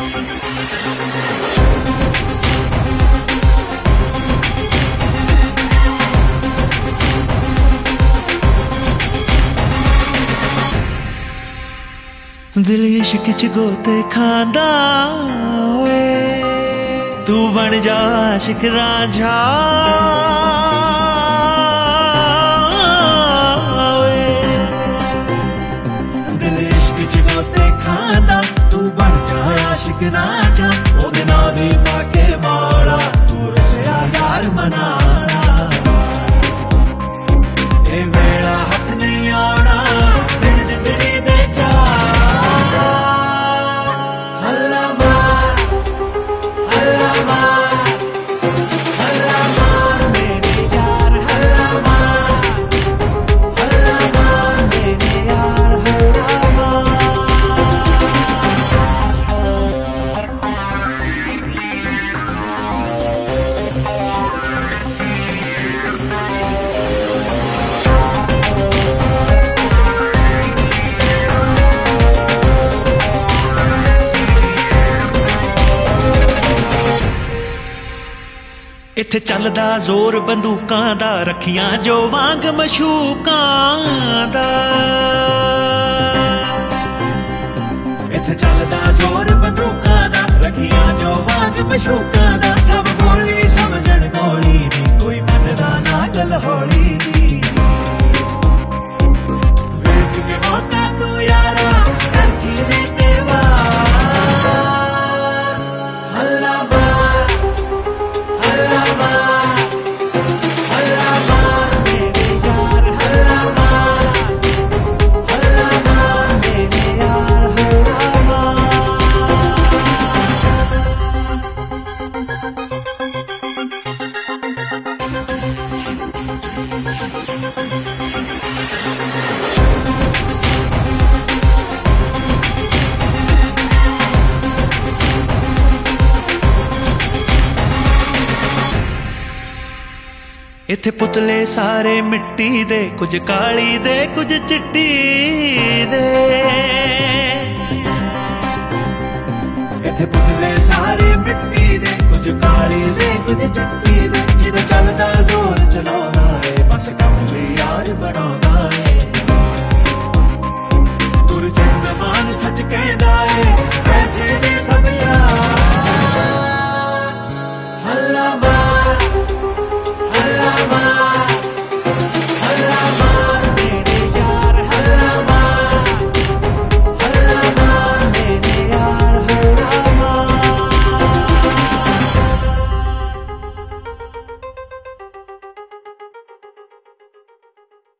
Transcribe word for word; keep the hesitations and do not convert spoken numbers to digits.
दिल इश्क च गोते खांदा ओए, तू बन जा आशिक रांझा ओए। दिल इश्क च गोते खांदा, तू बन जा आशिक रांझा। ओदे नाल दी पाके माला, तू रसिया यार मनाना। ए वेला हथ नहीं आना, दिन जिंदड़ी दे इत्थे चलदा जोर बंदूकां दा, रखियां जो वांग मशूकां दा। इत्थे चलदा जोर बंदूकां दा, रखियां जो वांग मशूकां दा। सब बोली समझण गोली दी, कोई मनदा ना गल होली दी। वेख के मौका तू यारा, ऐसी ने तेवा हल्ला मार, हल्ला मार, हल्ला मार मेरे यार, हल्ला मार, हल्ला मार मेरे यार, हल्ला मार। इत्थे पुतले सारे मिट्टी दे, कुछ काली दे कुछ चिट्टी दे। इत्थे पुतले सारे मिट्टी दे, कुछ काली दे कुछ चिट्टी दे। जिदा चलदा जोर चलाउंदा है, बस कम ली यार बनाउंदा है। गुरजंद मान सच कहंदा है, पैसे दे सब यार। हल्ला मार, हल्ला मार।